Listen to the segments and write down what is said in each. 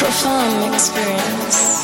profound experience.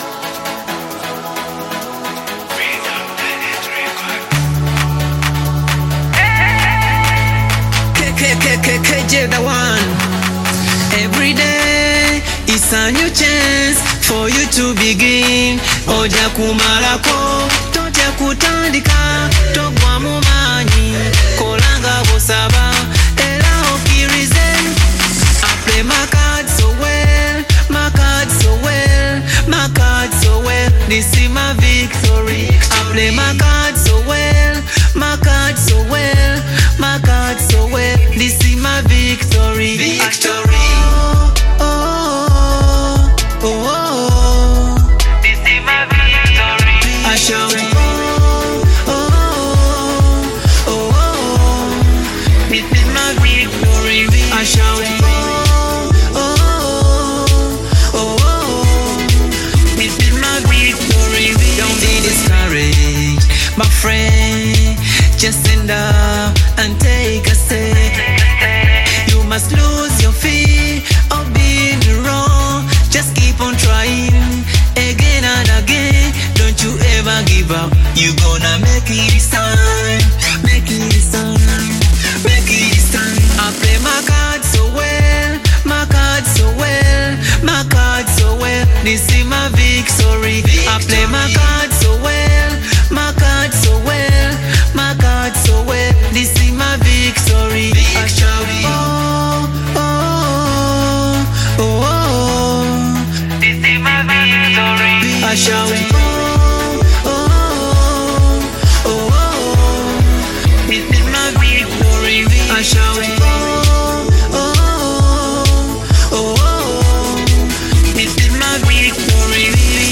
KJ the one. Every day is a new chance for you to begin. Oja kumalako, toja kutandika, togwa mumanyi, kolanga bosaba, era okirize. I play my cards so well, my cards so well, my cards so well. This is my victory. I play my cards so well, my cards so well, my cards so well. This is my victory. Victory. Oh, oh, oh, oh, oh. This is my victory. I shout. Oh, oh, oh, oh, oh. This is my victory. I shout. Oh, oh, oh, oh. This is my victory. Don't be discouraged, my friend. Just stand up and take a step. You must lose your fear of being wrong. Just keep on trying again and again. Don't you ever give up. You gonna make it this time. Make it this time. Make it this time. I play my cards so well, my cards so well, my cards so well. This is my victory. I play my cards so well, my cards so well, my cards so well. This is my victory. I shout, oh, oh, oh, oh, oh. This is my victory. I shout, oh, oh, oh, oh, oh. This is my victory. I shout, oh, oh, oh, oh, oh. This is my victory.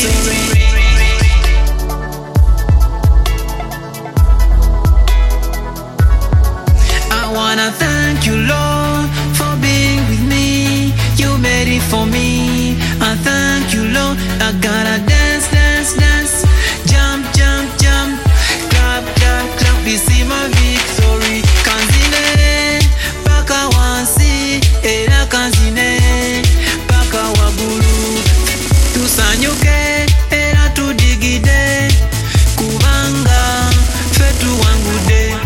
I wanna thank you, Lord, for being with me. You made it for me. I thank you, Lord. I gotta dance, dance, dance, jump, jump, jump, clap, clap, clap. You see my victory. Kanzine, paka wansi, era kanzine, paka wabulu. Tusanyuke, era tudigide, kubanga, fetu wangude.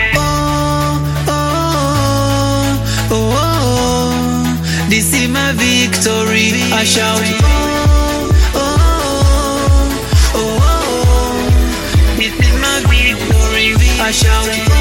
This is my victory. I shout, oh, oh, oh, oh, oh. This is my victory. I shout,